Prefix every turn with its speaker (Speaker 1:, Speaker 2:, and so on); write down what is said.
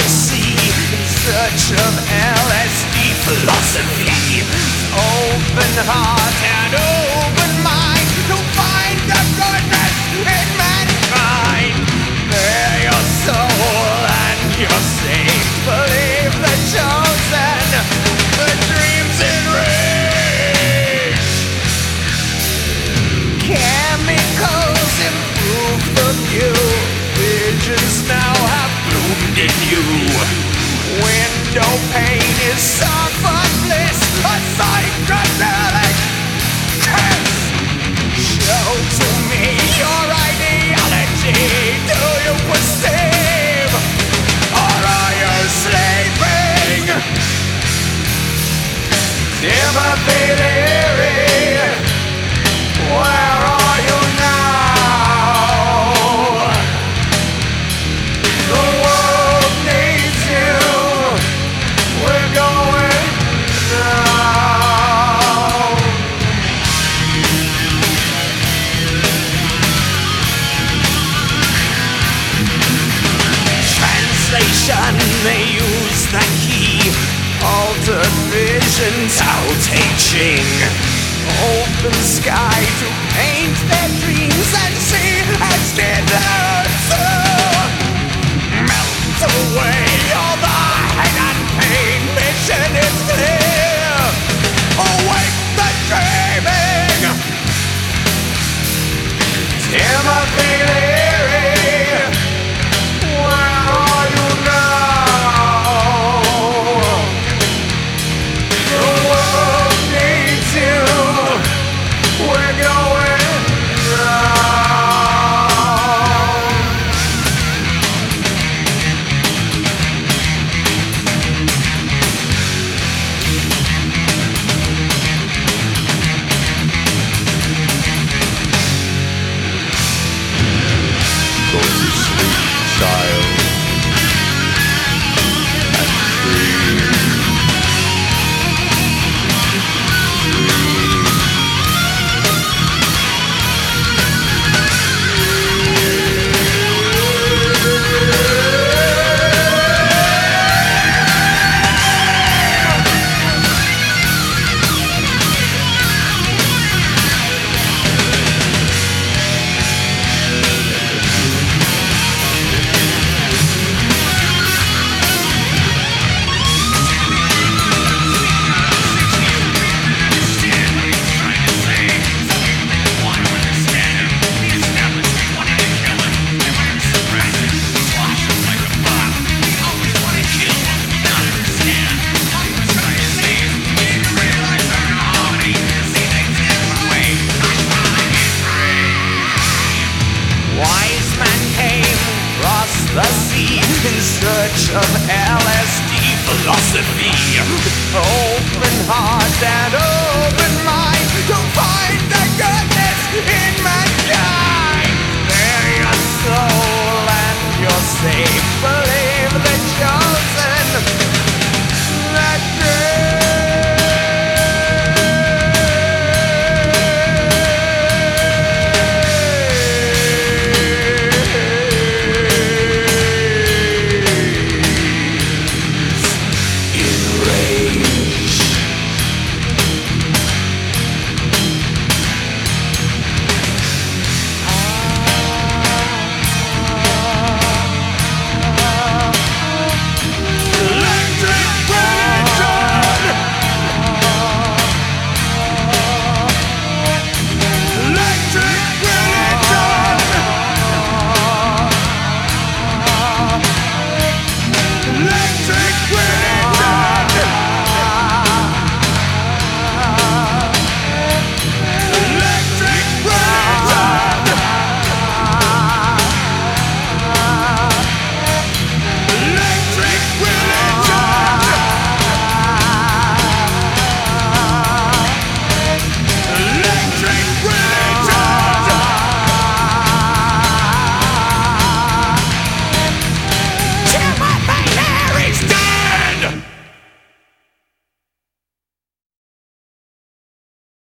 Speaker 1: sea in search of LSD philosophy. Open heart and open mind to find the goodness in mankind. Bare your soul and you're safe. Believe the chosen, the dreams enrage. Chemicals improve the view. Visions now have bloomed in you. Window pane is suffered bliss, a psychedelic kiss. Show to me your ideology. Do you perceive, or are you sleeping? Timothy Leary, where are you now? The world needs you. We're going now. Translation, they use the key. Altered visions, out-aging. Open sky to paint their dreams and see as hitherto. Melt away all the hate and pain. Mission is clear. Awake the dreaming. Timothy Leary, where are you now? The world needs you. We're going now. Go to sleep, child, and dream. Wise man came across the sea in search of LSD philosophy. Open heart and open mind to find the goodness in